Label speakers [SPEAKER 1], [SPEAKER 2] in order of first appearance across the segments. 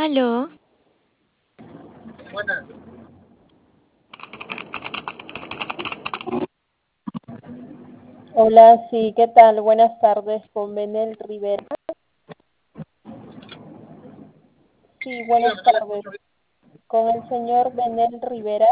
[SPEAKER 1] Aló,
[SPEAKER 2] Buenas.
[SPEAKER 3] Hola, sí, ¿qué tal? Buenas tardes, con Benel Rivera. Sí, buenas
[SPEAKER 2] Dígame, no le
[SPEAKER 3] tardes.
[SPEAKER 2] escucho bien.
[SPEAKER 3] Con el señor Benel Rivera.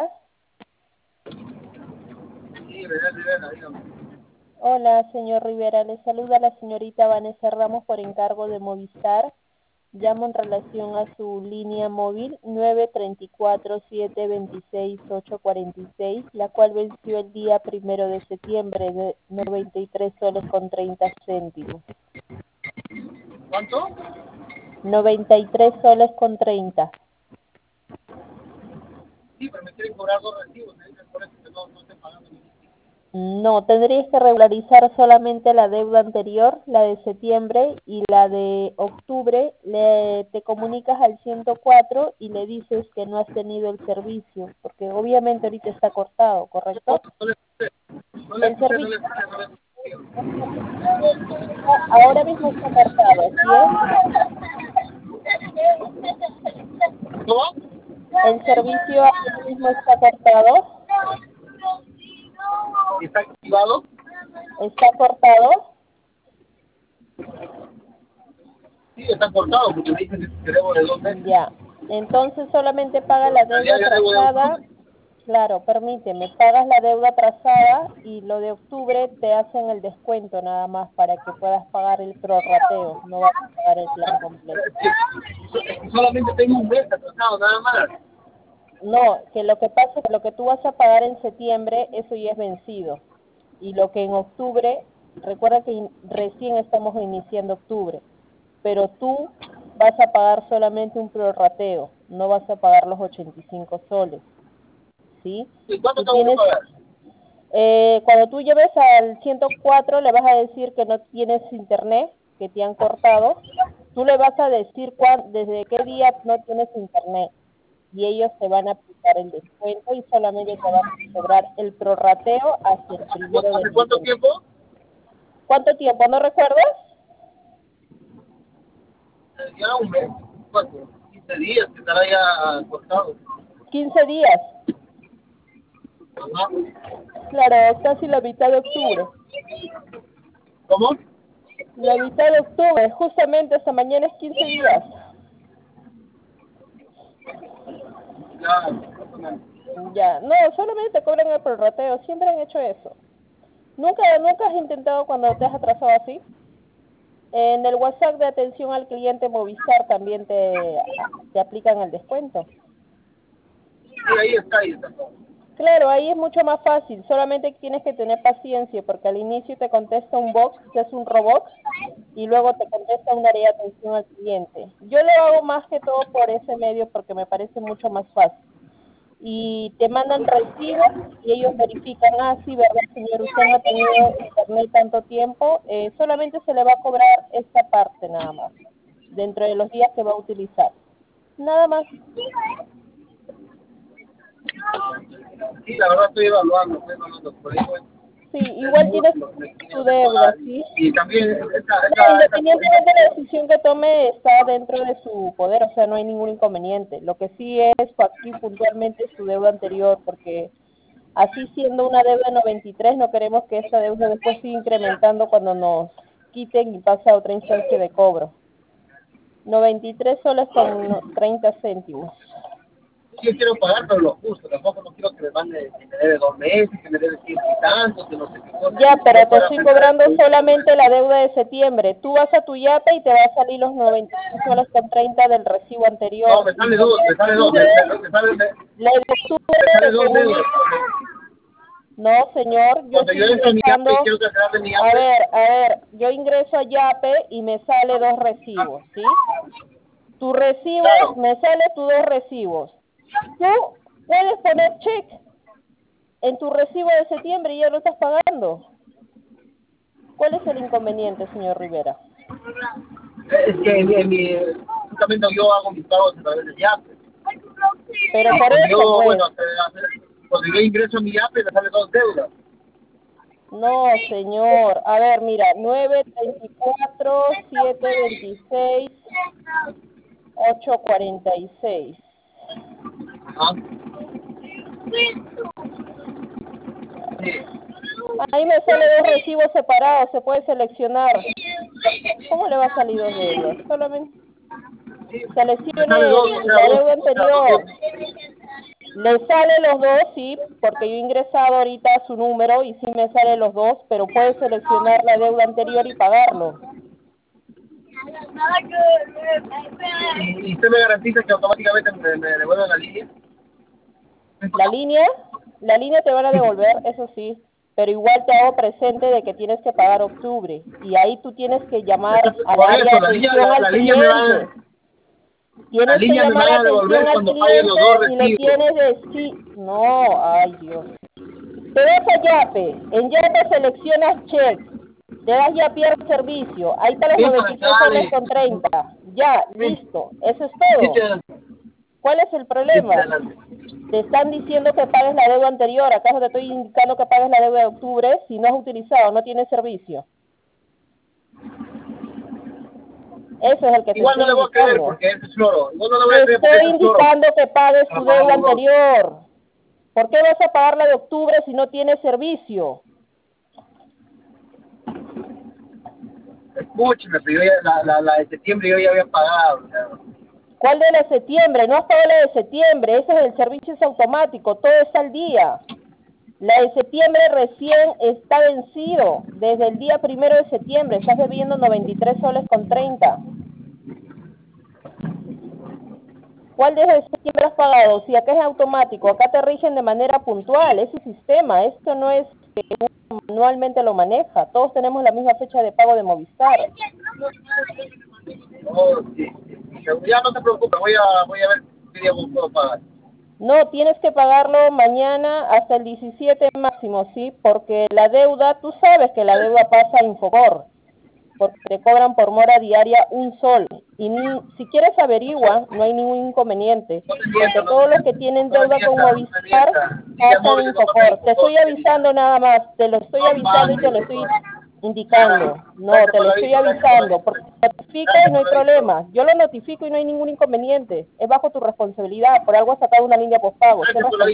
[SPEAKER 2] Sí, Belén Rivera, dígame.
[SPEAKER 3] Hola, señor Rivera. Le saluda la señorita Vanessa Ramos por encargo de Movistar. Llamo en relación a su línea móvil 934-726-846, la cual venció el día 1 de septiembre de 93 soles con 30 céntimos.
[SPEAKER 2] ¿Cuánto?
[SPEAKER 3] 93 soles con 30.
[SPEAKER 2] Sí, pero me quieren cobrar dos recibos, me dicen por eso que no estoy pagando ni.
[SPEAKER 3] No, tendrías que regularizar solamente la deuda anterior, la de septiembre, y la de octubre te comunicas al 104 y le dices que no has tenido el servicio, porque obviamente ahorita está cortado, ¿correcto?
[SPEAKER 2] No le escuché, no le
[SPEAKER 3] El
[SPEAKER 2] escuché, no
[SPEAKER 3] servicio
[SPEAKER 2] le escuché, no le escuché.
[SPEAKER 3] ahora mismo está cortado, ¿sí es?
[SPEAKER 2] ¿Cómo?
[SPEAKER 3] El servicio ahora mismo está cortado,
[SPEAKER 2] ¿Está activado?
[SPEAKER 3] está cortado.
[SPEAKER 2] Sí, está cortado, porque me dicen que debo de 2 meses.
[SPEAKER 3] Ya, entonces solamente paga
[SPEAKER 2] Pero
[SPEAKER 3] la
[SPEAKER 2] en realidad
[SPEAKER 3] deuda
[SPEAKER 2] ya debo de
[SPEAKER 3] atrasada.
[SPEAKER 2] octubre.
[SPEAKER 3] Claro, permíteme, pagas la deuda atrasada y lo de octubre te hacen el descuento nada más para que puedas pagar el prorrateo, no vas a pagar el plan completo.
[SPEAKER 2] Solamente tengo un mes atrasado, nada más.
[SPEAKER 3] No, que lo que pasa es que lo que tú vas a pagar en septiembre, eso ya es vencido. Y lo que en octubre, recuerda que recién estamos iniciando octubre, pero tú vas a pagar solamente un prorrateo, no vas a pagar los 85 soles, ¿sí?
[SPEAKER 2] ¿Y cuánto
[SPEAKER 3] Tú
[SPEAKER 2] tengo que
[SPEAKER 3] tienes,
[SPEAKER 2] pagar?
[SPEAKER 3] cuando tú lleves al 104 le vas a decir que no tienes internet, que te han cortado. Tú le vas a decir desde qué día no tienes internet y ellos te van a aplicar el descuento y solamente te van a cobrar el prorrateo hasta el primero de
[SPEAKER 2] ¿Hace cuánto
[SPEAKER 3] noviembre.
[SPEAKER 2] tiempo?
[SPEAKER 3] ¿Cuánto tiempo? ¿No recuerdas?
[SPEAKER 2] Ya un mes. ¿Cuánto? 15 días que estará ya cortado.
[SPEAKER 3] 15 días.
[SPEAKER 2] Ajá.
[SPEAKER 3] Claro, casi la mitad de octubre.
[SPEAKER 2] ¿Cómo?
[SPEAKER 3] La mitad de octubre, justamente hasta mañana es 15 días.
[SPEAKER 2] Ya.
[SPEAKER 3] Ya, no, solamente te cobran el prorrateo, siempre han hecho eso. ¿Nunca has intentado cuando te has atrasado así? En el WhatsApp de atención al cliente Movistar también te aplican el descuento.
[SPEAKER 2] Sí, ahí está, ahí está.
[SPEAKER 3] Claro, ahí es mucho más fácil, solamente tienes que tener paciencia porque al inicio te contesta un bot, que es un robot, y luego te contesta un área de atención al cliente. Yo lo hago más que todo por ese medio porque me parece mucho más fácil. Y te mandan recibos y ellos verifican, sí, verdad, señor, usted no ha tenido internet tanto tiempo, solamente se le va a cobrar esta parte nada más, dentro de los días que va a utilizar. Nada más.
[SPEAKER 2] Sí, la verdad estoy evaluando por ahí, bueno,
[SPEAKER 3] Sí,
[SPEAKER 2] es
[SPEAKER 3] igual tienes
[SPEAKER 2] mucho lo que me
[SPEAKER 3] tu
[SPEAKER 2] quieren
[SPEAKER 3] deuda,
[SPEAKER 2] pagar.
[SPEAKER 3] ¿sí?
[SPEAKER 2] Y también
[SPEAKER 3] No, independientemente de la decisión que tome, está dentro de su poder, o sea, no hay ningún inconveniente. Lo que sí es aquí puntualmente su deuda anterior, porque así siendo una deuda de 93, no queremos que esta deuda después siga incrementando cuando nos quiten y pase a otra instancia de cobro. 93 soles con 30 céntimos.
[SPEAKER 2] yo quiero pagar, pero lo justo, tampoco no quiero que me mande, que me debe 2 meses, que me debe 100 y tantos, que no sé qué cosa.
[SPEAKER 3] Ya, pero
[SPEAKER 2] Yo
[SPEAKER 3] te
[SPEAKER 2] para
[SPEAKER 3] estoy
[SPEAKER 2] pensar
[SPEAKER 3] cobrando
[SPEAKER 2] esto.
[SPEAKER 3] solamente la deuda de septiembre. Tú vas a tu yapa y te va a salir los 96 soles con 30 del recibo
[SPEAKER 2] No,
[SPEAKER 3] anterior.
[SPEAKER 2] me
[SPEAKER 3] Y
[SPEAKER 2] sale
[SPEAKER 3] la
[SPEAKER 2] dos,
[SPEAKER 3] de
[SPEAKER 2] me sale dos,
[SPEAKER 3] octubre, la de
[SPEAKER 2] me
[SPEAKER 3] octubre
[SPEAKER 2] sale
[SPEAKER 3] te
[SPEAKER 2] dos deudas.
[SPEAKER 3] comunica. No, señor, yo
[SPEAKER 2] Cuando
[SPEAKER 3] estoy
[SPEAKER 2] yo entro a mi
[SPEAKER 3] ingresando.
[SPEAKER 2] yape y quiero cancelar de mi
[SPEAKER 3] A
[SPEAKER 2] yape,
[SPEAKER 3] ver, a ver, yo ingreso a Yape y me sale dos recibos, ¿sí? Tu recibo,
[SPEAKER 2] claro,
[SPEAKER 3] me sale tus dos recibos. Tú puedes poner check en tu recibo de septiembre y ya lo estás pagando. ¿Cuál es el inconveniente, señor Rivera?
[SPEAKER 2] es que justamente yo hago mis pagos a través de yape.
[SPEAKER 3] Pero
[SPEAKER 2] Y
[SPEAKER 3] por
[SPEAKER 2] cuando
[SPEAKER 3] eso,
[SPEAKER 2] yo,
[SPEAKER 3] pues,
[SPEAKER 2] bueno, cuando yo ingreso a mi yape me sale dos deudas.
[SPEAKER 3] no, señor. A ver, mira, 934, 726. 846.
[SPEAKER 2] Ajá. Sí.
[SPEAKER 3] Ahí me sale 2 recibos separados, se puede seleccionar. ¿Cómo le va a salir 2 deudas? Solamente
[SPEAKER 2] Me
[SPEAKER 3] seleccione
[SPEAKER 2] sale dos, o sea,
[SPEAKER 3] la
[SPEAKER 2] dos,
[SPEAKER 3] deuda
[SPEAKER 2] o sea, dos
[SPEAKER 3] anterior.
[SPEAKER 2] días.
[SPEAKER 3] Le sale los 2, sí, porque yo he ingresado ahorita su número y sí me sale los 2, pero puede seleccionar la deuda anterior y pagarlo.
[SPEAKER 2] ¿Y usted me garantiza que automáticamente me devuelvan la línea?
[SPEAKER 3] La línea te van a devolver, eso sí, pero igual te hago presente de que tienes que pagar octubre y ahí tú tienes que llamar al
[SPEAKER 2] Por
[SPEAKER 3] área
[SPEAKER 2] eso,
[SPEAKER 3] de atención al
[SPEAKER 2] la línea me va
[SPEAKER 3] cliente.
[SPEAKER 2] la
[SPEAKER 3] Tienes que
[SPEAKER 2] línea me
[SPEAKER 3] llamar
[SPEAKER 2] van
[SPEAKER 3] a
[SPEAKER 2] a devolver
[SPEAKER 3] atención al
[SPEAKER 2] cuando paguen los
[SPEAKER 3] cliente
[SPEAKER 2] dos
[SPEAKER 3] y le
[SPEAKER 2] recibos.
[SPEAKER 3] tienes de sí. No, ay Dios. Te vas a Yape, en Yape seleccionas check, le das Yapear servicio, ahí está los
[SPEAKER 2] Bien para
[SPEAKER 3] 93
[SPEAKER 2] acá,
[SPEAKER 3] soles con 30. Ya, listo, eso es todo. ¿Cuál es el problema? Te están diciendo que pagues la deuda anterior, ¿acaso te estoy indicando que pagues la deuda de octubre si no has utilizado, no tienes servicio? Eso es el que te
[SPEAKER 2] Igual no
[SPEAKER 3] estoy
[SPEAKER 2] le voy a creer
[SPEAKER 3] indicando.
[SPEAKER 2] porque ese es floro. Igual no le voy
[SPEAKER 3] Te
[SPEAKER 2] a creer porque
[SPEAKER 3] estoy
[SPEAKER 2] ese es floro.
[SPEAKER 3] indicando que pagues
[SPEAKER 2] Para
[SPEAKER 3] tu
[SPEAKER 2] pagar
[SPEAKER 3] deuda
[SPEAKER 2] los dos.
[SPEAKER 3] anterior. ¿Por qué vas a pagar la de octubre si no tienes servicio?
[SPEAKER 2] Escúcheme, pero yo ya, la de septiembre yo ya había pagado. O sea,
[SPEAKER 3] ¿Cuál de la de septiembre? No has pagado la de septiembre, ese es el servicio es automático, todo está al día. La de septiembre recién está vencido, desde el día 1 de septiembre, estás debiendo 93 soles con 30. ¿Cuál de septiembre has pagado? Si acá es automático, acá te rigen de manera puntual, es un sistema, esto no es que uno manualmente lo maneja, todos tenemos la misma fecha de pago de Movistar.
[SPEAKER 2] oh, sí. Ya no te preocupes, voy a ver qué día puedo pagar.
[SPEAKER 3] No, tienes que pagarlo mañana hasta el 17 máximo, ¿sí? Porque la deuda, tú sabes que la deuda pasa a Infocor, porque te cobran por mora diaria 1 sol. Y si quieres averigua, no hay ningún inconveniente, porque todos los que tienen deuda con Movistar pasan a Infocor. Te estoy avisando nada más, te lo estoy avisando y te lo estoy indicando. No, te lo estoy avisando, porque notifica y no hay problema. Yo lo notifico y no hay ningún inconveniente. Es bajo tu responsabilidad, por algo has sacado una línea postpago. Sé responsable.